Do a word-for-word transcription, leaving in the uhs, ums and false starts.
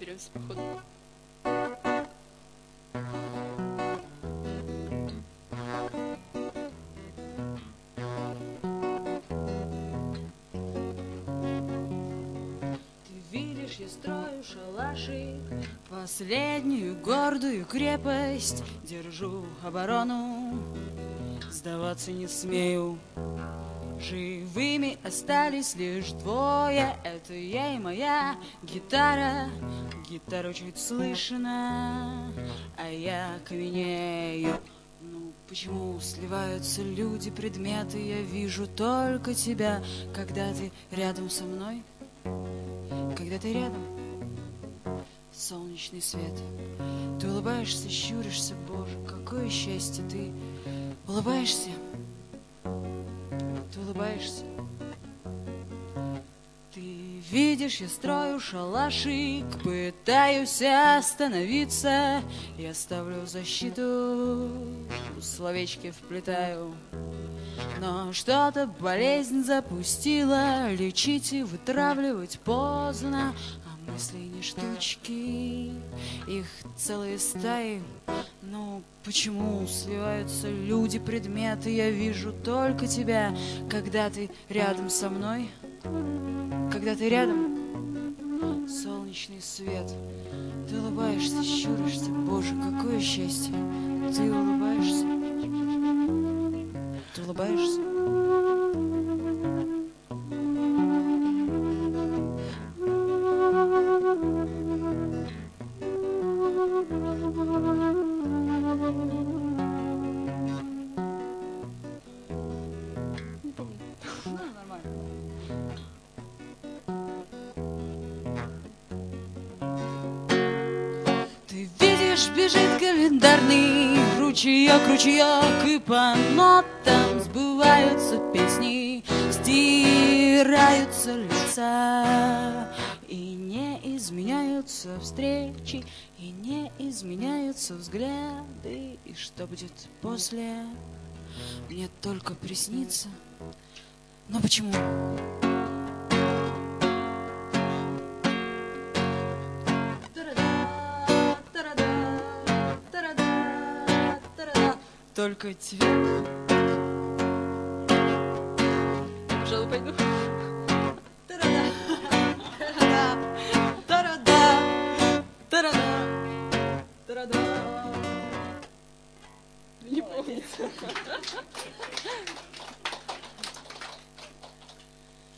разберемся по ходу. Я строю шалашик, последнюю гордую крепость, держу оборону, сдаваться не смею. Живыми остались лишь двое, это я и моя гитара. Гитару чуть слышно, а я каменею. Ну почему сливаются люди, предметы? Я вижу только тебя, когда ты рядом со мной. Когда ты рядом, солнечный свет, ты улыбаешься, щуришься, Боже, какое счастье, ты улыбаешься, ты улыбаешься. Ты видишь, я строю шалашик, пытаюсь остановиться, я ставлю защиту, словечки вплетаю. Но что-то болезнь запустила, лечить и вытравливать поздно, а мысли не штучки, их целые стаи. Ну почему сливаются люди, предметы? Я вижу только тебя, когда ты рядом со мной. Когда ты рядом, солнечный свет, ты улыбаешься, щуришься, Боже, какое счастье, ты улыбаешься. Ты улыбаешься? Не помню. Ну, нормально. Ты видишь, бежит календарный ручеек, ручеек, и по нотам сбываются песни, стираются лица, и не изменяются встречи, и не изменяются взгляды. И что будет после, мне только приснится. Но почему? Только тебе. Я, пожалуй, пойду. Не помню.